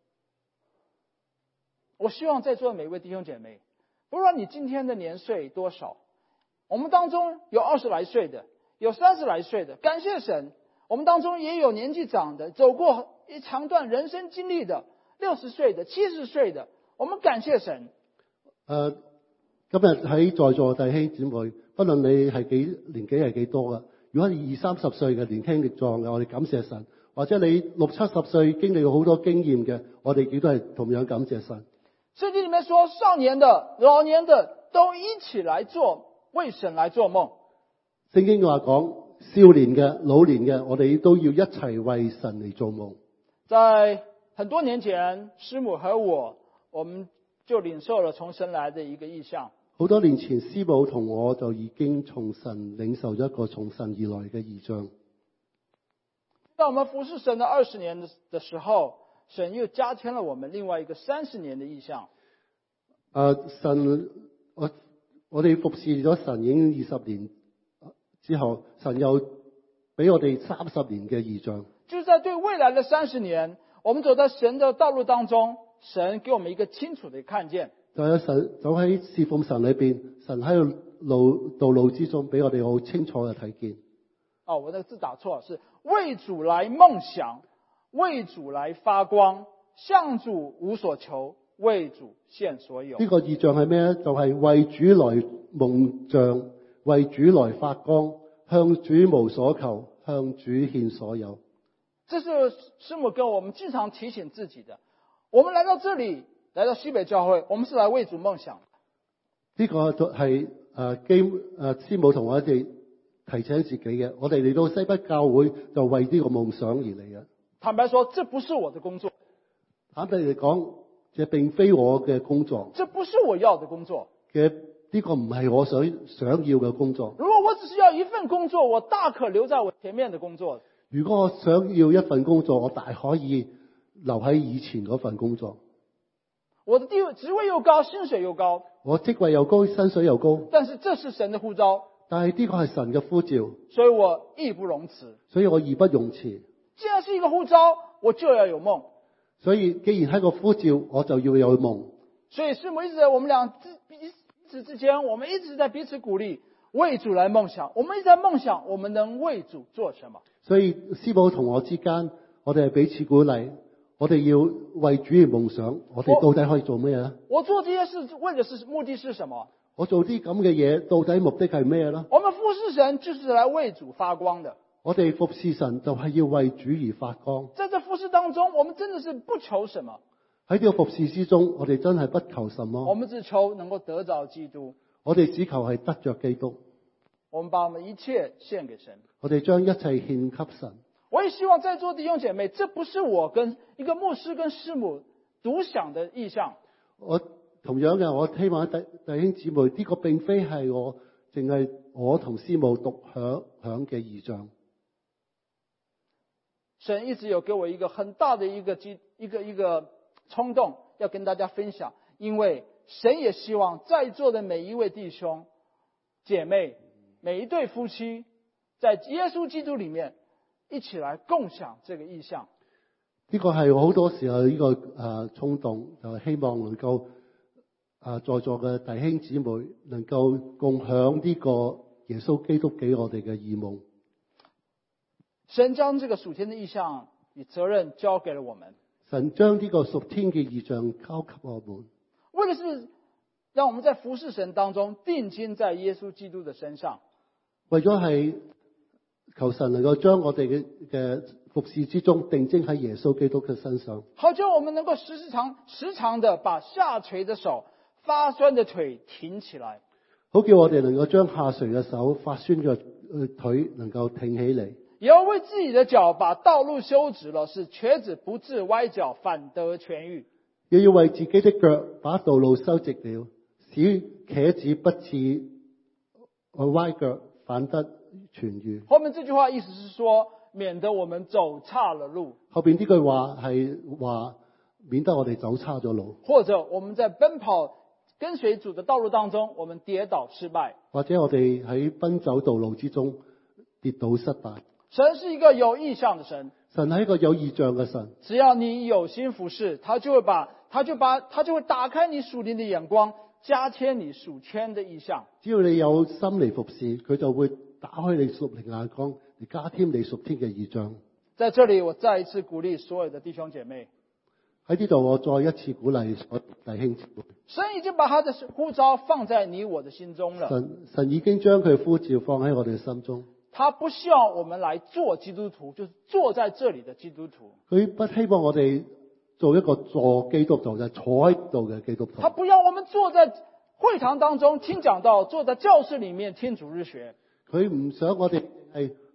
我希望在座的每位弟兄姐妹，不論你今天的年歲多少，我們當中有二十來歲的，有三十來歲的，感謝神，我們當中也有年紀長的，走過一長段人生經歷的，六十歲的、七十歲的，我們感謝神。 誒、呃，今日喺在座弟兄姊妹，不論你係幾年紀係幾多噶，如果你二三十歲嘅年輕力壯嘅，我哋感謝神；或者你六七十歲經歷過好多經驗嘅，我哋亦都係同樣感謝神。 聖經裏面說，少年的、老年的都一起來做，為神來做夢。 聖經話講， 少年嘅、老年嘅，我哋都要一齊為神嚟做夢。 在很多年前，師母和我，我們就領受了從神來的一個意象。 好多年前，師母同我就已經從神領受咗一個從神而來嘅異象。 當我們服侍神的二十年的時候，神又加添了我們另外一個三十年的意象。 誒，神，我我哋服侍咗神已經二十年之後，神又俾我哋三十年嘅異象。 就是在對未來的三十年，我們走在神的道路當中，神給我們一個清楚的看見。 就喺神走喺侍奉神裏邊，神喺路道路之中，俾我哋好清楚嘅睇見。 哦，我那個字打錯，是為主來夢想，為主來發光，向主無所求，為主獻所有。 呢個異象係咩咧？就係、是、為主來夢想，為主來發光，向主無所求，向主獻所有。 這是師母跟我們經常提醒自己的。我們來到這裡，來到西北教會，我們是來為主夢想。 呢個係誒基誒師母同我哋提醒自己嘅。我哋嚟到西北教會就為呢個夢想而嚟嘅。 坦白說，這不是我的工作。 坦白嚟講，這並非我嘅工作。 這不是我要的工作。 嘅呢個唔係我想想要嘅工作。 如果我只是要一份工作，我大可留在我前面的工作。 如果我想要一份工作，我大可以留喺以前嗰份工作。 我的地位職位又高，薪水又高。 我職位又高，薪水又高。 但是這是神的呼召。 但係呢個係神嘅呼召。 所以我義不容辭。 所以我義不容辭。 既然是一個呼召，我就要有夢。 所以既然係個呼召，我就要有夢。 所以師母一直在我們倆彼此之間，我們一直在彼此鼓勵，為主來夢想。我們一直在夢想，我們能為主做什麼？所以師母同我之間，我哋係彼此鼓勵，我哋要為主而夢想。我哋到底可以做咩咧？ 我做這些事為的是目的是什麼？ 我做啲咁嘅嘢，到底目的係咩咧？ 我們服侍神就是來為主發光的。 我哋服侍神就係要為主而發光。 在這服侍當中，我們真的是不求什麼。 喺呢個服侍之中，我哋真係不求什麼。 我們只求能夠得着基督。 我哋只求係得着基督。 我們把我們一切獻給神。 我哋將一切獻給神。 我也希望在座弟兄姐妹，這不是我跟一個牧師跟師母獨享的意向。 我同樣嘅，我希望弟弟兄姊妹，呢、這個並非係我淨係我同師母獨享享嘅異象。 神一直有給我一個很大的一個機一個一個衝動，要跟大家分享，因為神也希望在座的每一位弟兄姐妹，每一對夫妻，在耶穌基督裏面一起來共享這個意象。 呢個係好多時候呢個誒衝動，就係希望能夠誒在座嘅弟兄姊妹能夠共享呢個耶穌基督給我哋嘅異夢。 神將這個屬天的意象與責任交給了我們。 神將呢個屬天嘅意象交給我們， 為的是讓我們在服侍神當中定睛在耶穌基督的身上。 為咗係求神能夠將我哋嘅嘅服侍之中定睛喺耶穌基督嘅身上， 好叫我們能夠時時常時常的把下垂的手、發酸的腿挺起來。 好叫我哋能夠將下垂嘅手、發酸嘅腿能夠挺起嚟。 也要為自己的腳把道路修直了，使瘸子不致歪腳，反得痊愈。 也要為自己的腳把道路修直了，使瘸子不致歪腳，反得痊愈。 後面這句話意思是說，免得我們走岔了路。 後邊呢句話係話，免得我哋走差咗路， 或者我們在奔跑跟隨主的道路當中，我們跌倒失敗， 或者我哋喺奔走道路之中跌倒失敗。 神是一個有意向的神， 神係一個有意象嘅神。 只要你有心服侍，他就會把，他就把，他就會打開你屬靈的眼光，加添你屬天的意象。 只要你有心嚟服侍，佢就會打開你屬靈眼光，嚟加添你屬天嘅意象。 在這裏，我再一次鼓勵所有的弟兄姐妹。 喺呢度，我再一次鼓勵所有弟兄姊妹。 神已經把他的呼召放在你我的心中了。 神神已經將佢呼召放喺我哋嘅心中。 他不希望我們來做基督徒，就是坐在這裏的基督徒。 佢不希望我哋做一個做基督徒，就係坐喺度嘅基督徒。 他不要我們坐在會堂當中聽講道，坐在教室裏面聽主日學。 佢唔想我哋係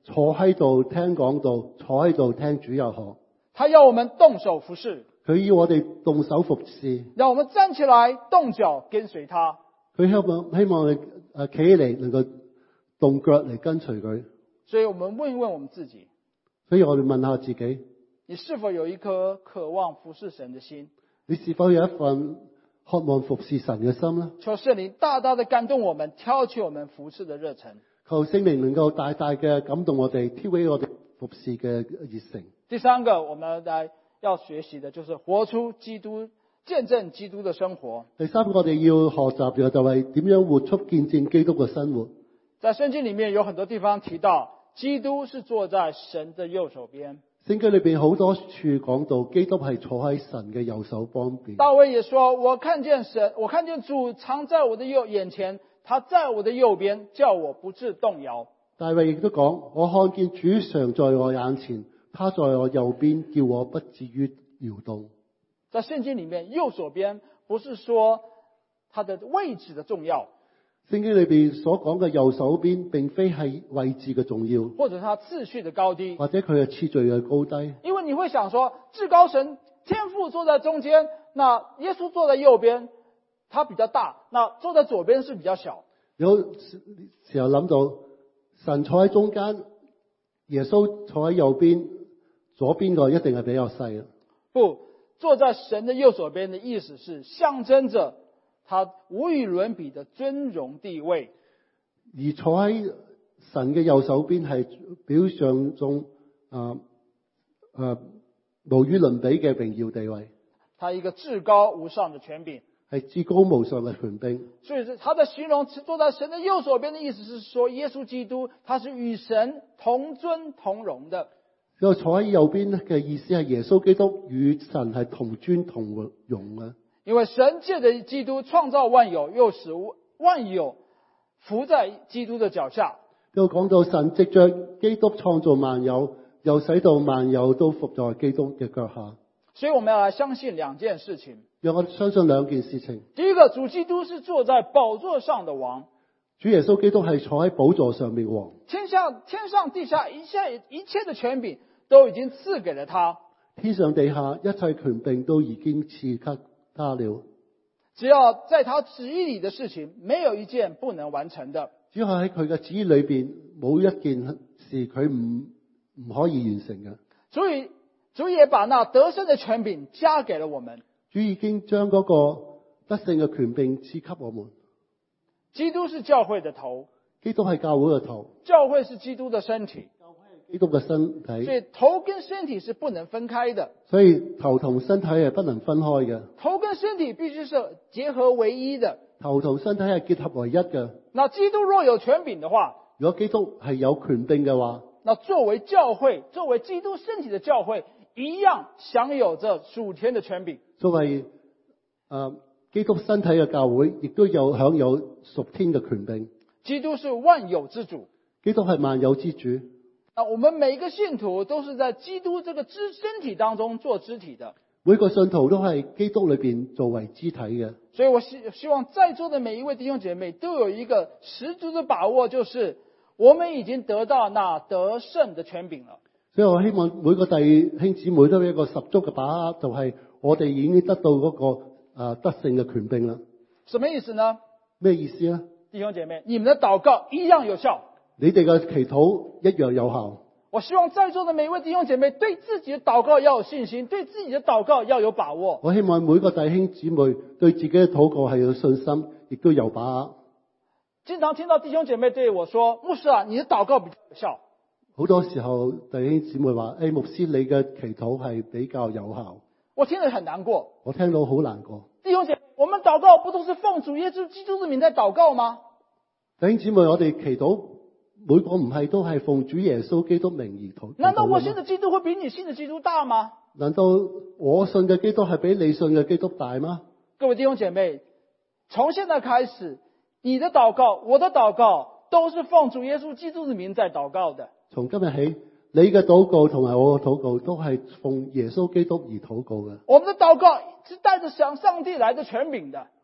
坐喺度聽講道，坐喺度聽主日學。 他要我們動手服侍， 佢要我哋動手服侍。 讓我們站起來動腳跟隨他。 佢希望希望你誒企起嚟能夠動腳嚟跟隨佢。 所以我們問一問我們自己， 所以我哋問下自己， 你是否有一顆渴望服侍神的心？ 你是否有一份渴望服侍神嘅心呢？ 求聖靈大大的感動我們，挑起我們服侍的熱忱。 求聖靈能夠大大嘅感動我哋，挑起我哋服侍嘅熱誠。 第三個，我們來要學習的就是活出基督、見證基督的生活。 第三個我哋要學習嘅就係點樣活出見證基督嘅生活。 在聖經裡面有很多地方提到，基督是坐在神的右手邊。 聖經裏邊好多處講到基督係坐喺神嘅右手方面。 大衛也說，我看見神，我看見主常在我的右眼前，他在我的右邊，叫我不致動搖。 大衛亦都講，我看見主常在我眼前，他在我右邊，叫我不至於搖動。 在聖經裡面，右手邊不是說它的位置的重要， 聖經裏邊所講嘅右手邊並非係位置嘅重要， 或者它次序的高低， 或者佢嘅次序嘅高低。 因為你會想說，至高神天父坐在中間，那耶穌坐在右邊，他比較大，那坐在左邊是比較小。 有時候諗到神坐喺中間，耶穌坐喺右邊，左邊個一定係比較細。 不，坐在神的右手邊的意思是象徵着他無與倫比的尊榮地位， 而坐喺神嘅右手邊係表象中啊啊無與倫比嘅榮耀地位。 他一個至高無上的權柄， 係至高無上嘅權柄。 所以他的形容坐在神的右手邊的意思是說，耶穌基督他是與神同尊同榮的。 因為坐喺右邊嘅意思係耶穌基督與神係同尊同榮嘅。 因為神借着基督創造萬有，又使萬有伏在基督的腳下。 又講到神藉着基督創造萬有，又使到萬有都伏在基督嘅腳下。 所以我們要來相信兩件事情。 讓我相信兩件事情。 第一個，主基督是坐在寶座上的王。 主耶穌基督係坐喺寶座上面王。 天下天上地下一切一切的權柄都已經賜給了他。 天上地下一切權柄都已經賜給他了。 只要在他旨意裏的事情，沒有一件不能完成的。 只要喺佢嘅旨意裏邊，冇一件事佢唔唔可以完成嘅。 所以主也把那得勝的權柄加給了我們。 主已經將嗰個得勝嘅權柄賜給我們。 基督是教會的頭， 基督係教會嘅頭， 教會是基督的身體， 基督嘅身體。 所以頭跟身體是不能分開的。 所以頭同身體係不能分開嘅。 頭跟身體必須是結合為一的。 頭同身體係結合為一嘅。 那基督若有權柄的話， 如果基督係有權柄嘅話， 那作為教會，作為基督身體的教會，一樣享有着屬天的權柄。 作為誒、呃、基督身體嘅教會，亦都有享有屬天嘅權柄。 基督是萬有之主， 基督係萬有之主。 那我們每一個信徒都是在基督這個肢身體當中做肢體的。 每個信徒都係基督裏邊作為肢體嘅。 所以我希希望在座的每一位弟兄姐妹都有一個十足的把握，就是我們已經得到那得勝的權柄了。 所以我希望每個弟兄姊妹都有一個十足嘅把握，就係、是、我哋已經得到嗰、那個誒、呃、得勝嘅權柄啦。 什麼意思呢？ 咩意思呢？ 弟兄姐妹，你們的禱告一樣有效。 你哋嘅祈禱一樣有效。 我希望在座的每一位弟兄姐妹對自己的禱告要有信心，對自己的禱告要有把握。 我希望每個弟兄姊妹對自己嘅禱告係有信心，亦都有把握。 經常聽到弟兄姐妹對我說：牧師啊，你的禱告比較有效。 好多時候弟兄姊妹話：誒、哎，牧師你嘅祈禱係比較有效。 我聽得很難過。 我聽到好難過。 弟兄姐妹，我們禱告不都是奉主耶穌基督的名在禱告嗎？ 弟兄姊妹，我哋祈禱每個唔係都係奉主耶穌基督名而禱。 難道我信的基督會比你信的基督大嗎？ 難道我信嘅基督係比你信嘅基督大嗎？ 各位弟兄姐妹，從現在開始，你的禱告，我的禱告，都是奉主耶穌基督的名在禱告的。 從今日起，你嘅禱告同埋我嘅禱告都係奉耶穌基督而禱告嘅。 我們的禱告是帶着向上帝來的權柄的。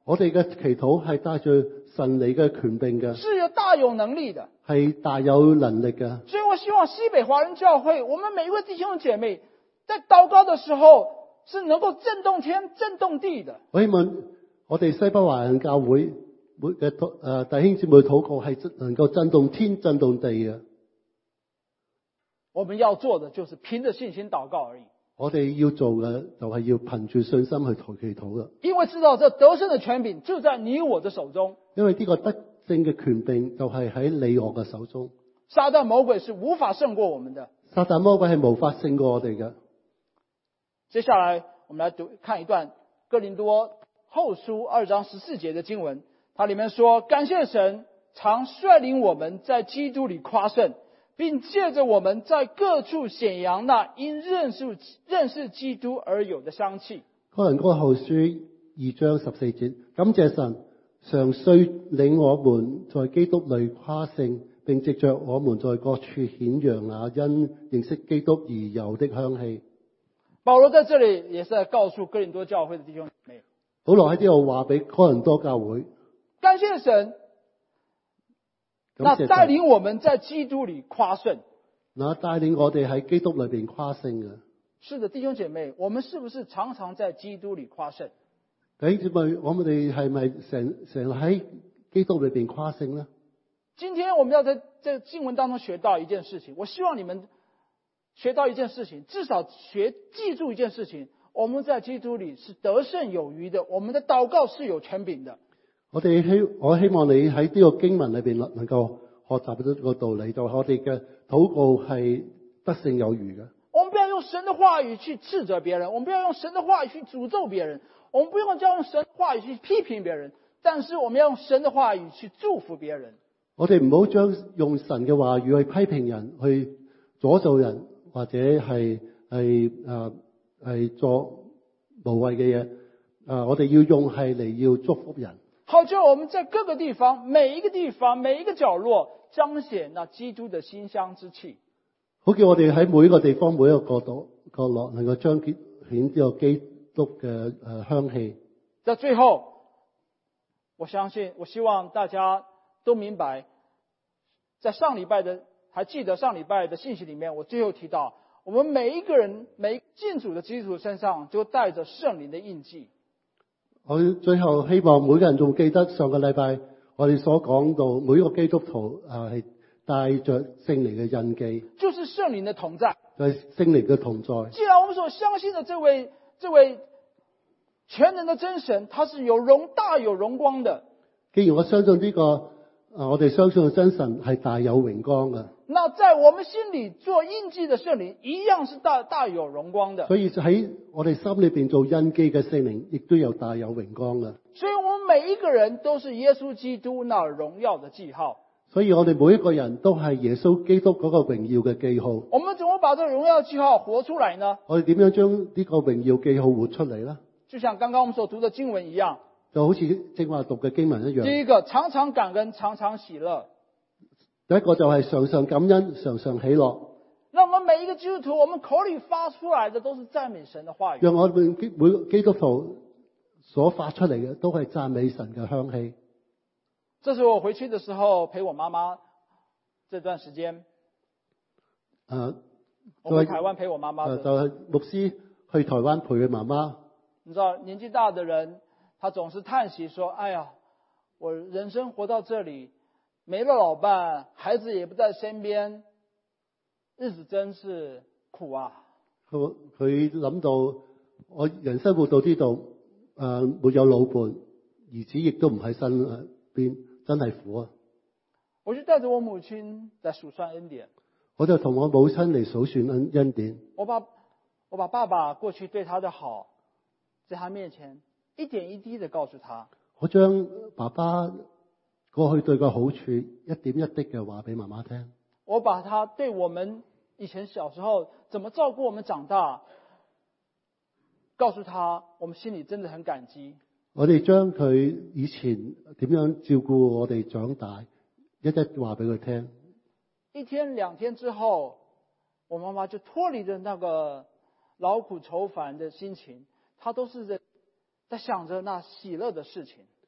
我哋嘅祈禱係帶住神嚟嘅權柄嘅， 是有大有能力的。 係大有能力嘅。 所以我希望西北華人教會，我們每一位弟兄姐妹在禱告的時候是能夠震動天、震動地的。 我希望我哋西北華人教會每嘅誒弟兄姊妹禱告係能夠震動天、震動地嘅。 我們要做的就是憑着信心禱告而已。 我哋要做嘅就係要憑住信心去禱祈禱啦。 因為知道這得勝的權柄就在你我的手中。 因為呢個得勝嘅權柄就係喺你我嘅手中。 撒旦魔鬼是無法勝過我們的。 撒旦魔鬼係無法勝過我哋嘅。 接下來我們來讀看一段哥林多後書二章十四節的經文，它裡面說：感謝神常率領我們在基督裡誇勝，並借着我們在各處顯揚那因認識認識基督而有的香氣。 哥林多後書二章十四節，感謝神常率領我們在基督裡誇勝，並藉着我們在各處顯揚那因認識基督而有的香氣。 保羅在這裡也是在告訴哥林多教會的弟兄姐妹， 保羅喺呢度話俾哥林多教會， 感謝神，那帶領我們在基督裡誇勝， 那帶領我哋喺基督裏邊誇勝嘅。 是的，弟兄姐妹，我們是不是常常在基督裡誇勝？ 弟兄姊妹，我哋係咪成成日喺基督裏邊誇勝呢？ 今天我們要在這經文當中學到一件事情，我希望你們學到一件事情，至少學記住一件事情，我們在基督裡是得勝有餘的，我們的禱告是有權柄的。 我哋希我希望你喺呢個經文裏邊能能夠學習到個道理，就係我哋嘅禱告係得勝有餘嘅。 我們不要用神的話語去斥責別人，我們不要用神的話語去詛咒別人，我們不用叫用神的話語去批評別人，但是我們要用神的話語去祝福別人。 我哋唔好將用神嘅話語去批評人，去詛咒人，或者係係誒係做無謂嘅嘢。誒，我哋要用係嚟要祝福人。 好叫我們在各個地方，每一個地方，每一個角落，彰顯那基督的馨香之氣。 好叫我哋喺每一個地方，每一個角度角落，能夠彰顯呢個基督嘅誒香氣。 在最後，我相信，我希望大家都明白，在上禮拜的，還記得上禮拜的信息裡面，我最後提到，我們每一個人，每一個信主的基督徒身上，就帶着聖靈的印記。 我最後希望每個人仲記得上個禮拜我哋所講到，每一個基督徒啊係帶着聖靈嘅印記， 就是聖靈的同在， 就係聖靈嘅同在。 既然我們所相信的這位這位全能的真神，他是有榮大有榮光的。 既然我相信呢個啊，我哋相信嘅真神係大有榮光嘅。 那在我們心裡做印記的聖靈，一樣是大大有榮光的。 所以喺我哋心裏邊做印記嘅聖靈，亦都有大有榮光嘅。 所以我們每一個人都是耶穌基督那榮耀的記號。 所以我哋每一個人都係耶穌基督嗰個榮耀嘅記號。 我們怎麼把這個榮耀記號活出來呢？ 我哋點樣將呢個榮耀記號活出嚟呢？ 就像剛剛我們所讀的經文一樣， 就好似正話讀嘅經文一樣。 第一個，常常感恩，常常喜樂。 第一個就係常常感恩，常常喜樂。 讓我們每一個基督徒，我們口裡發出來的都是讚美神的話語。 讓我們每個基督徒所發出嚟嘅都係讚美神嘅香氣。 這是我回去的時候陪我媽媽這段時間。 誒， 我回台灣陪我媽媽。 就係牧師去台灣陪佢媽媽。 你知道年紀大的人，他總是嘆息說：哎呀，我人生活到這裡，沒了老伴，孩子也不在身邊，日子真是苦啊。 佢佢諗到我人生活到呢度，誒沒有老伴，兒子亦都唔喺身邊，真係苦啊！ 我就帶着我母親在數算恩典。 我就同我母親嚟數算恩恩典。 我把我把爸爸過去對他的好，在他面前一點一滴的告訴他。 我將爸爸過去對佢好處一點一滴嘅話俾媽媽聽。 我把他對我們以前小時候怎麼照顧我們長大，告訴他，我們心裡真的很感激。 我哋將佢以前點樣照顧我哋長大，一一話俾佢聽。 一天兩天之後，我媽媽就脫離了那個勞苦愁煩的心情，她都是在在想着那喜樂的事情。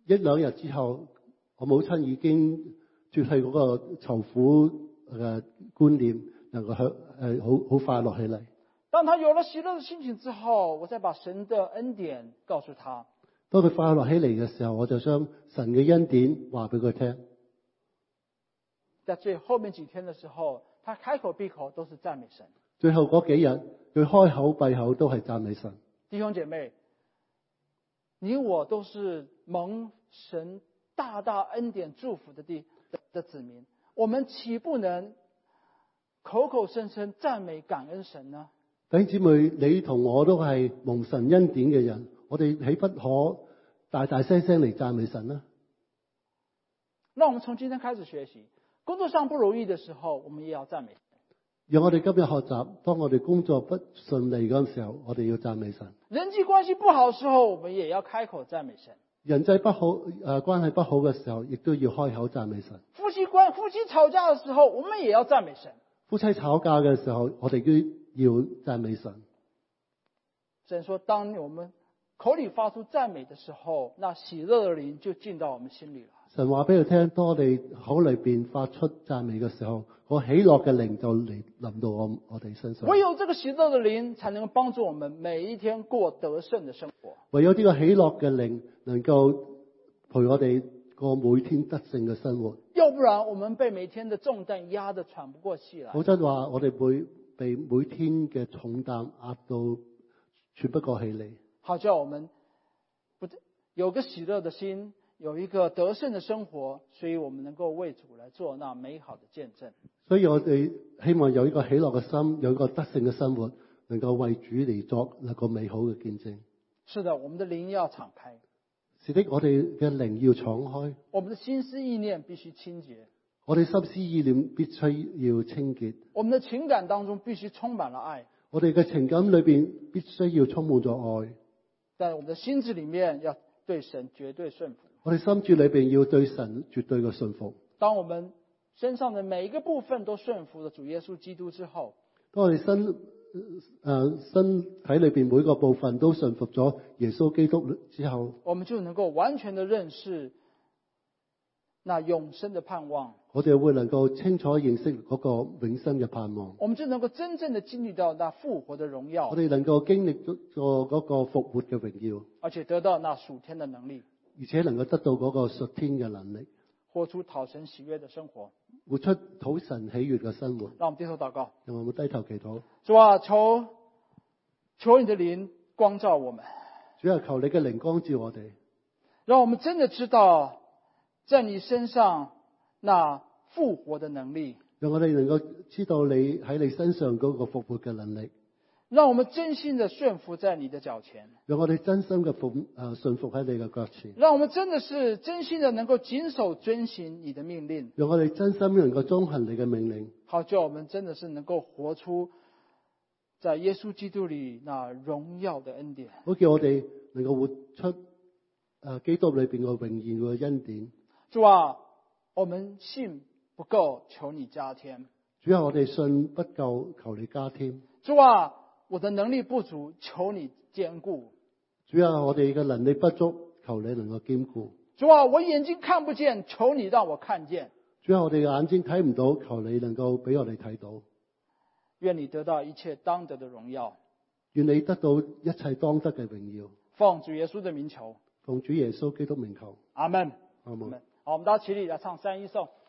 一兩日之後，我母親已經脫去嗰個愁苦嘅觀念，能夠向誒好好快樂起嚟。 當他有了喜樂的心情之後，我再把神的恩典告訴他。 當佢快樂起嚟嘅時候，我就將神嘅恩典話俾佢聽。 在最後面幾天的時候，他開口閉口都是讚美神。 最後嗰幾日，佢開口閉口都係讚美神。 弟兄姐妹，你我都是蒙神大大恩典祝福的地 的, 的子民，我們豈不能口口聲聲讚美感恩神呢？ 弟兄姊妹，你同我都係蒙神恩典嘅人，我哋豈不可大大聲聲嚟讚美神呢？ 讓我們從今天開始學習，工作上不如意的時候，我們也要讚美神。 讓我哋今日學習，當我哋工作不順利嗰陣時候，我哋要讚美神。 人際關係不好的時候，我們也要開口讚美神。 人際不好誒、呃、關係不好嘅時候，亦都要開口讚美神。 夫妻關夫妻吵架的時候，我們也要讚美神。 夫妻吵架嘅時候，我哋都要讚美神。 神說，當我們口裏發出讚美的時候，那喜樂的靈就進到我們心裏了。 神話俾佢聽，當我哋口裏邊發出讚美嘅時候，個喜樂嘅靈就嚟臨到我我哋身上。 唯有這個喜樂的靈，才能幫助我們每一天過得勝的生活。 唯有呢個喜樂嘅靈，能夠陪我哋過每天得勝嘅生活。 要不然，我們被每天的重擔壓得喘不過氣來。 否則話，我哋會被每天嘅重擔壓到喘不過氣嚟。 好叫我們不有個喜樂的心，有一個得勝的生活，所以我們能夠為主來做那美好的見證。 所以我哋希望有一個喜樂嘅心，有一個得勝嘅生活，能夠為主嚟作一個美好嘅見證。 是的，我們的靈要敞開。 是的，我哋嘅靈要敞開。 我們的心思意念必須清潔。我哋心思意念必須要清潔。 我們的情感當中必須充滿了愛。 我哋嘅情感裏邊必須要充滿咗愛。 在我們的心智裏面要對神絕對順服。 我哋心智裏邊要對神絕對嘅順服。 當我們身上的每一個部分都順服了主耶穌基督之後， 當我哋身誒、呃、身體裏邊每個部分都順服咗耶穌基督之後， 我們就能夠完全的認識那永生的盼望。 我哋會能夠清楚認識嗰個永生嘅盼望。 我們就能夠真正的經歷到那復活的榮耀。 我哋能夠經歷咗嗰個復活嘅榮耀， 而且得到那屬天的能力， 而且能夠得到嗰個屬天嘅能力， 活出討神喜悅的生活， 活出討神喜悅嘅生活。 讓我們低頭禱告。 讓我們低頭祈禱。 主啊，求求你的靈光照我們。 主啊，求你嘅靈光照我哋， 讓我們真的知道在你身上那復活的能力。 讓我哋能夠知道你喺你身上嗰個復活嘅能力。 讓我們真心的順服在你的腳前。 讓我哋真心嘅服誒順服喺你嘅腳前。 讓我們真的是真心的能夠謹守遵行你的命令。 讓我哋真心能夠遵行你嘅命令。 好叫我們真的是能夠活出在耶穌基督裏那榮耀的恩典。 好叫我哋能夠活出誒基督裏邊嘅榮耀嘅恩典。 主啊，我們信不夠，求你加添。 主啊，我哋信不夠，求你加添。 主啊，我的能力不足，求你堅固。 主啊，我哋嘅能力不足，求你能夠堅固。 主啊，我眼睛看不見，求你讓我看見。 主啊，我哋嘅眼睛睇唔到，求你能夠俾我哋睇到。 願你得到一切當得的榮耀。 願你得到一切當得嘅榮耀。 奉主耶穌的名求。 奉主耶穌基督名求。 阿門。 阿門。 好，我們大家起立來唱三一頌。